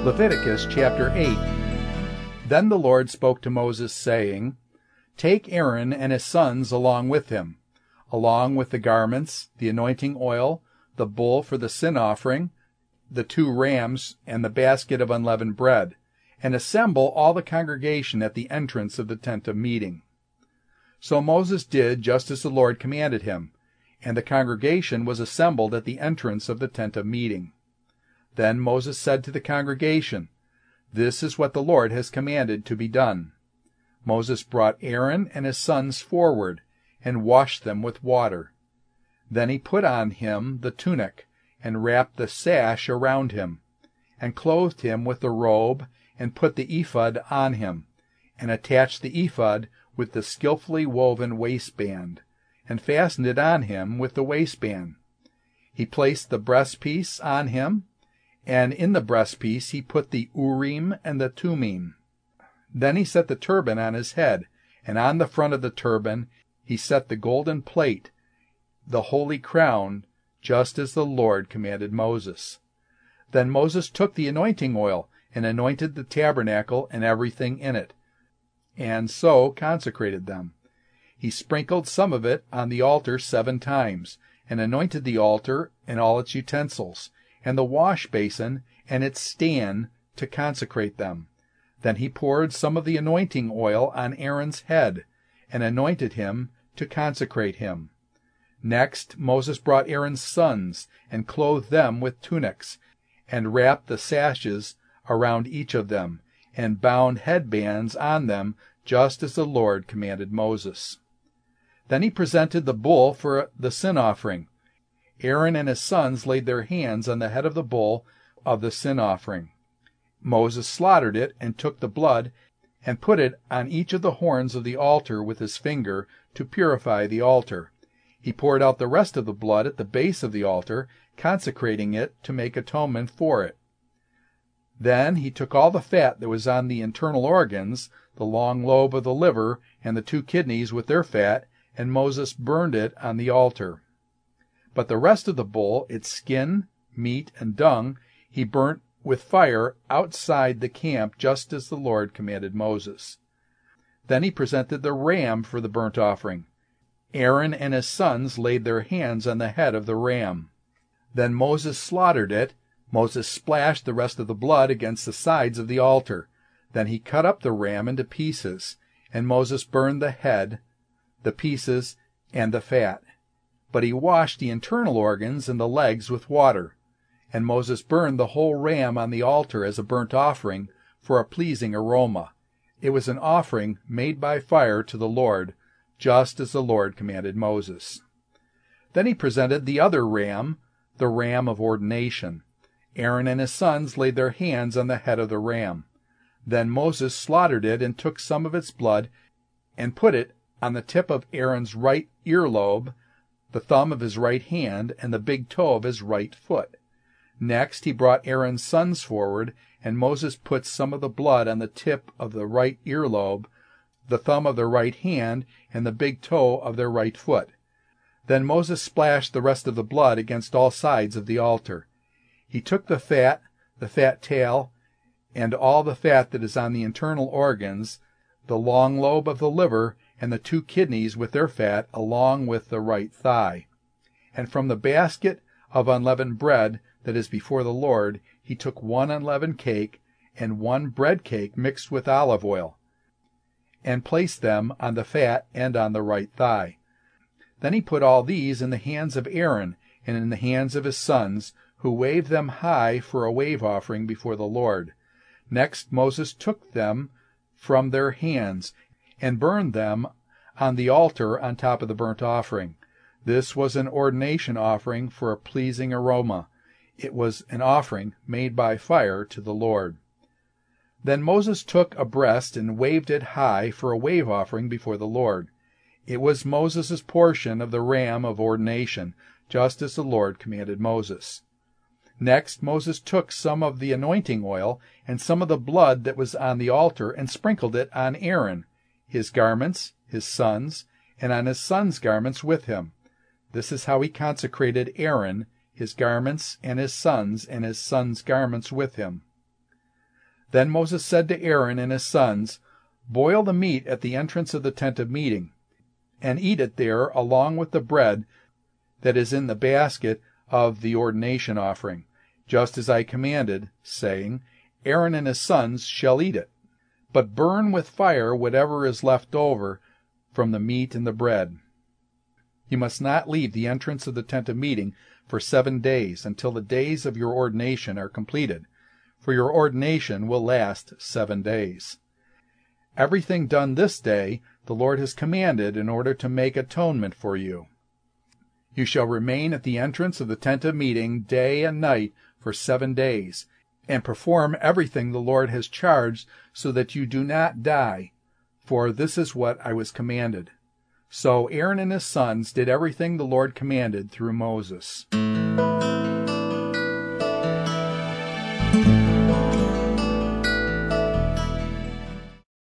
Leviticus chapter 8. Then the Lord spoke to Moses, saying, Take Aaron and his sons along with him, along with the garments, the anointing oil, the bull for the sin offering, the 2 rams, and the basket of unleavened bread, and assemble all the congregation at the entrance of the tent of meeting. So Moses did just as the Lord commanded him, and the congregation was assembled at the entrance of the tent of meeting. Then Moses said to the congregation, This is what the Lord has commanded to be done. Moses brought Aaron and his sons forward, and washed them with water. Then he put on him the tunic, and wrapped the sash around him, and clothed him with the robe, and put the ephod on him, and attached the ephod with the skillfully woven waistband, and fastened it on him with the waistband. He placed the breastpiece on him, and in the breastpiece he put the Urim and the Thummim. Then he set the turban on his head, and on the front of the turban he set the golden plate, the holy crown, just as the Lord commanded Moses. Then Moses took the anointing oil, and anointed the tabernacle and everything in it, and so consecrated them. He sprinkled some of it on the altar 7 times, and anointed the altar and all its utensils, and the wash basin and its stand, to consecrate them. Then he poured some of the anointing oil on Aaron's head, and anointed him to consecrate him. Next Moses brought Aaron's sons, and clothed them with tunics, and wrapped the sashes around each of them, and bound headbands on them, just as the Lord commanded Moses. Then he presented the bull for the sin offering. Aaron and his sons laid their hands on the head of the bull of the sin offering. Moses slaughtered it, and took the blood, and put it on each of the horns of the altar with his finger, to purify the altar. He poured out the rest of the blood at the base of the altar, consecrating it to make atonement for it. Then he took all the fat that was on the internal organs, the long lobe of the liver, and the 2 kidneys with their fat, and Moses burned it on the altar. But the rest of the bull, its skin, meat, and dung, he burnt with fire outside the camp, just as the Lord commanded Moses. Then he presented the ram for the burnt offering. Aaron and his sons laid their hands on the head of the ram. Then Moses slaughtered it. Moses splashed the rest of the blood against the sides of the altar. Then he cut up the ram into pieces, and Moses burned the head, the pieces, and the fat. But he washed the internal organs and the legs with water. And Moses burned the whole ram on the altar as a burnt offering for a pleasing aroma. It was an offering made by fire to the Lord, just as the Lord commanded Moses. Then he presented the other ram, the ram of ordination. Aaron and his sons laid their hands on the head of the ram. Then Moses slaughtered it, and took some of its blood, and put it on the tip of Aaron's right earlobe, the thumb of his right hand, and the big toe of his right foot. Next he brought Aaron's sons forward, and Moses put some of the blood on the tip of the right earlobe, the thumb of their right hand, and the big toe of their right foot. Then Moses splashed the rest of the blood against all sides of the altar. He took the fat tail, and all the fat that is on the internal organs, the long lobe of the liver, and the 2 kidneys with their fat, along with the right thigh. And from the basket of unleavened bread that is before the Lord, he took 1 unleavened cake and 1 bread cake mixed with olive oil, and placed them on the fat and on the right thigh. Then he put all these in the hands of Aaron and in the hands of his sons, who waved them high for a wave offering before the Lord. Next Moses took them from their hands and burned them on the altar on top of the burnt offering. This was an ordination offering for a pleasing aroma. It was an offering made by fire to the Lord. Then Moses took a breast and waved it high for a wave offering before the Lord. It was Moses' portion of the ram of ordination, just as the Lord commanded Moses. Next Moses took some of the anointing oil and some of the blood that was on the altar, and sprinkled it on Aaron, his garments, his sons, and on his sons' garments with him. This is how he consecrated Aaron, his garments, and his sons' garments with him. Then Moses said to Aaron and his sons, "Boil the meat at the entrance of the tent of meeting, and eat it there along with the bread that is in the basket of the ordination offering, just as I commanded, saying, Aaron and his sons shall eat it. But burn with fire whatever is left over from the meat and the bread. You must not leave the entrance of the tent of meeting for 7 days, until the days of your ordination are completed, for your ordination will last 7 days. Everything done this day the Lord has commanded in order to make atonement for you. You shall remain at the entrance of the tent of meeting day and night for 7 days, and perform everything the Lord has charged, so that you do not die, for this is what I was commanded." So Aaron and his sons did everything the Lord commanded through Moses.